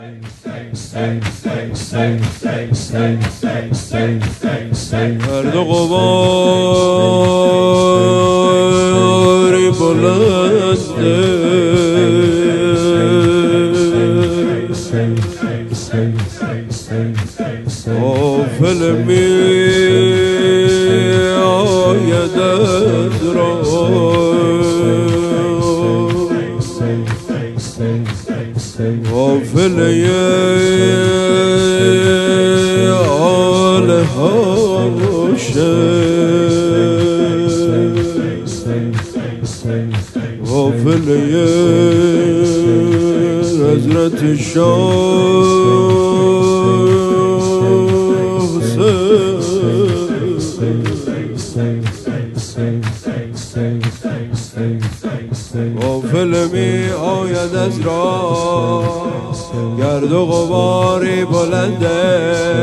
گرد و غباری بلنده غافل می آید از غافل آل هاشه غافل حضرت غافل می آید از راه گرد و غباری بلنده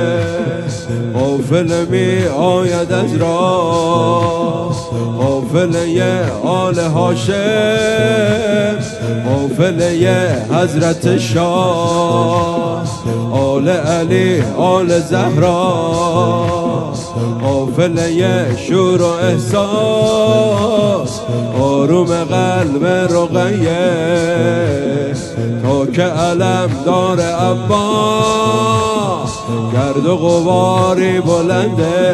غافل می آید از راه غافل آل هاشم غافل حضرت شاه آل علی آل زهرا غافل شور و احساس آروم قلب رقیه تا که علم دار عباس گرد و غباری بلنده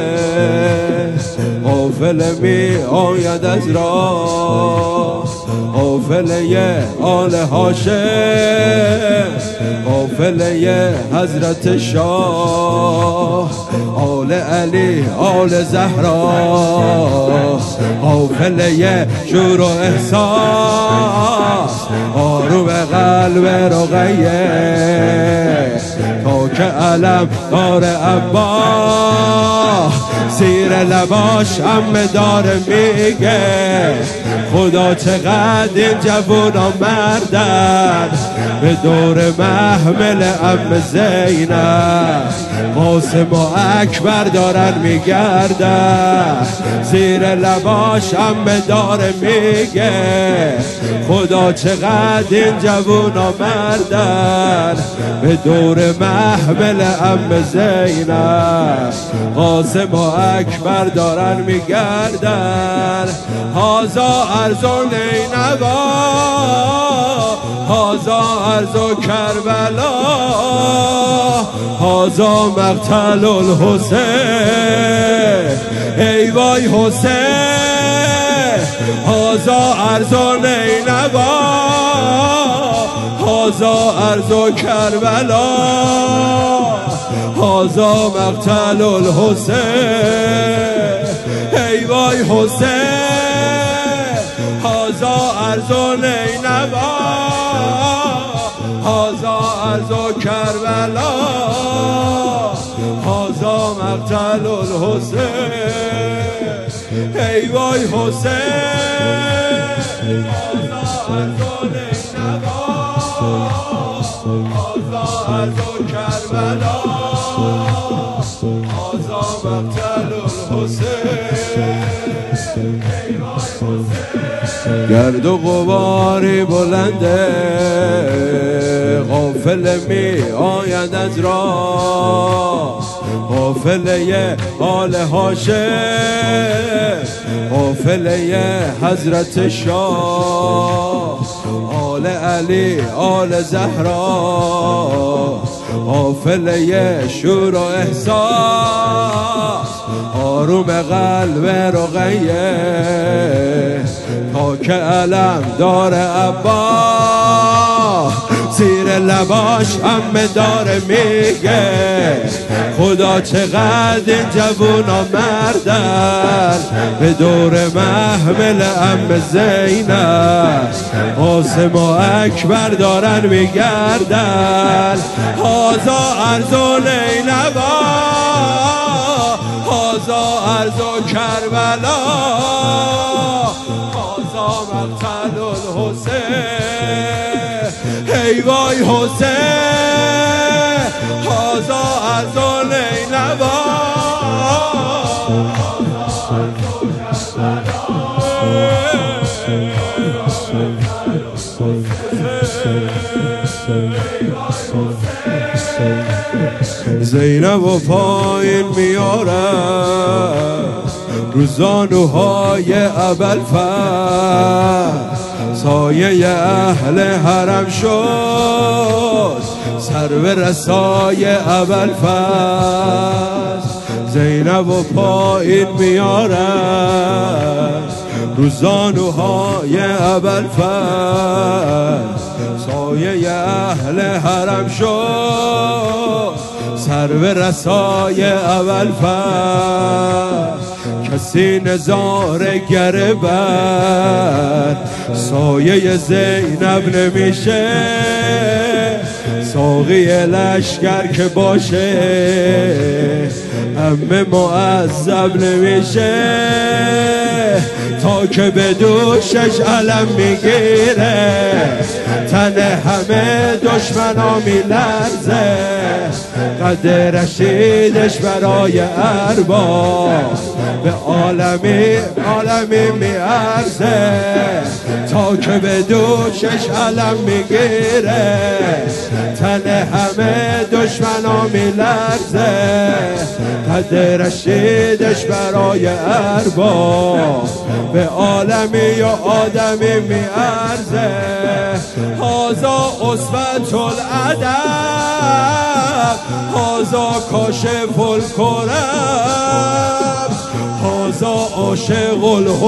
غافل می آید از راه غافل آل هاشم غافل حضرت شاه آل علی آل زهرا غافل شور و احساس آروم قلب رقیه تا که علم دار عباس زیر لباش همه داره میگه خدا چقدر این جوونا مردن به دور محمل ام زینب قاسم و اکبر دارن میگردن زیر لباش همه داره میگه خدا چقدر این جوونا مردن به دور محمل ام زینب قاسم و اکبر دارن میگردن هازا ارزو نینوا هازا ارزو کربلا هازا مقتل الحسین ای وای حسین هازا ارزو نینوا هازا ارزو کربلا هازا مقتل الحسین ای وای حسین هازا ارزو نینوا هازا ارزو کربلا هازا مقتل الحسین ای وای حسین هازا ارزو نینوا هازا ارزو کربلا هازا مقتل الحسین گرد و غباری بلنده غافل می آید از راه غافل آل هاشم غافل حضرت شاه آل علی آل زهرا غافل شور و احساس آروم قلب رقیه تا که علم دار عباس زیر لباش همه داره میگه خدا چقدر این جوونا مردن به دور محمل ام زینب قاسم و اکبر دارن میگردن هازا ارزو نینوا هازا ارزو کربلا هازا مقتل الحسین ای وای حسین هازا ارزو نینوا هازا زینب و پایین میاره رو زانوهای ابوالفضل، سایه اهل حرم شد سر به رسای ابوالفضل. زینب و پایین میاره رو زانوهای ابوالفضل، سایه اهل حرم شد سر به رسای ابوالفضل. کسی نظاره گره بر سایه زینب نمیشه، ساقی لشکر که باشه همه معذب نمیشه، تا که به دوشش علم میگیره تن همه دشمنا میلرزه. قد رشیدش برای ارباب به عالمی میارزه، تا که به دوشش علم میگیره تن همه دشمنا میلرزه. قد رشیدش برای ارباب به عالمی و آدمی میارزه. هازا اسوة الادب، هازا کاشف الکرب، هازا عاشق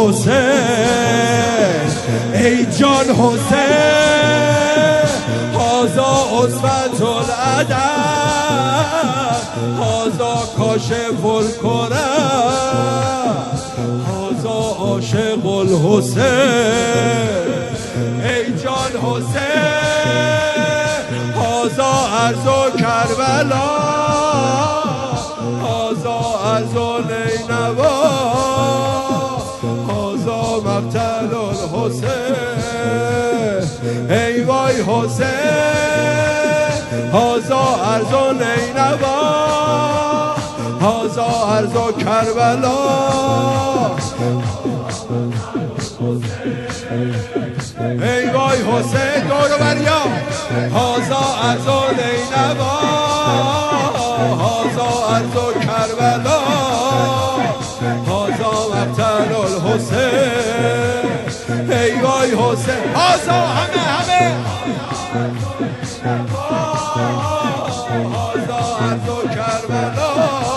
الحسین ای جان حسین. هازا اسوة الادب، هازا کاشف الکرب، هازا عاشق الحسین ای جان حسین. هازا ارض و کربلا، هازا ارض و نینوا، هازا مقتل الحسین ای وای حسین. هازا ارض و نینوا، هازا ارض و کربلا، ای وای حسین دور بریا. هازا ارض و نینوا، هازا ارض و کربلا، هازا مقتل الحسین ای وای حسین. هازا همه هازا ارض و کربلا،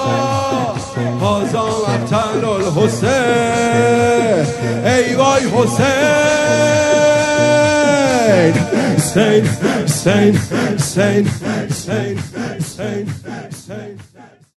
هازا مقتل الحسین ای وای حسین. حسین حسین حسین حسین حسین حسین.